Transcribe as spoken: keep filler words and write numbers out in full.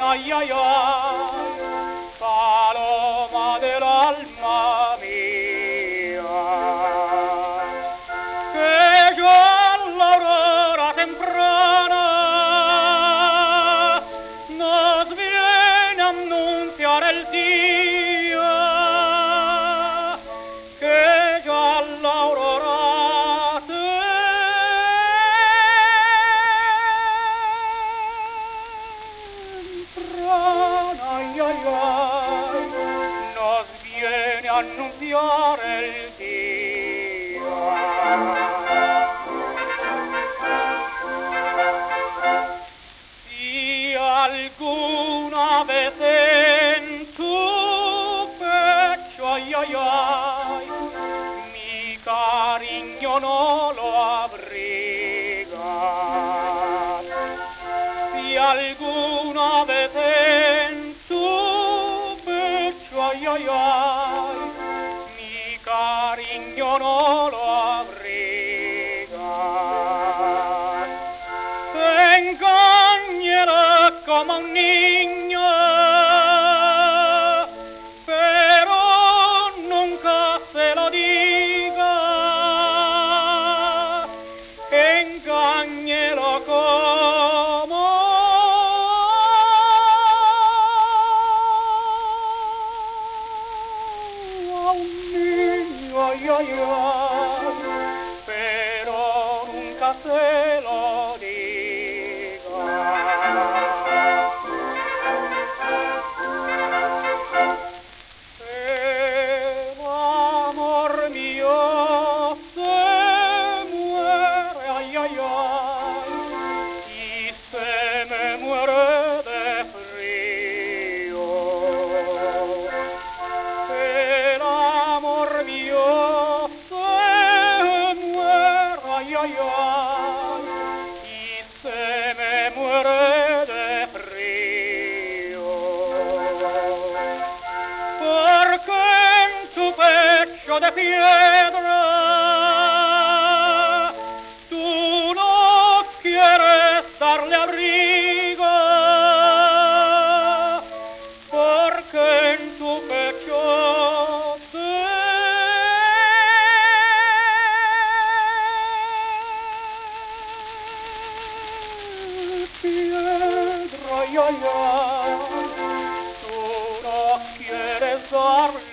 ay, ay, ay, paloma del alma mía, que yo a la aurora temprana nos viene a anunciar el día, que yo a la aurora ay, ay, ay, nos viene a anunciar el día. Si alguna vez en tu pecho, ay, ay, ay, mi cariño no lo abriga, si alguna vez en tu pecho, ay, ay, ay, mi cariño no lo abriga, engáñela como un niño, pero nunca se lo diga, engáñelo como ay, ay, ay, pero nunca se lo diga. El amor mío se muere, ay, ay, ay, y se me muere de frío. El amor mío se muere, ay, ay, ay, y se me muere de frío, porque en tu pecho de piedra tú no quieres darle abrigo, porque en tu pecho piedra, ay, ay, ay, tú no quieres darle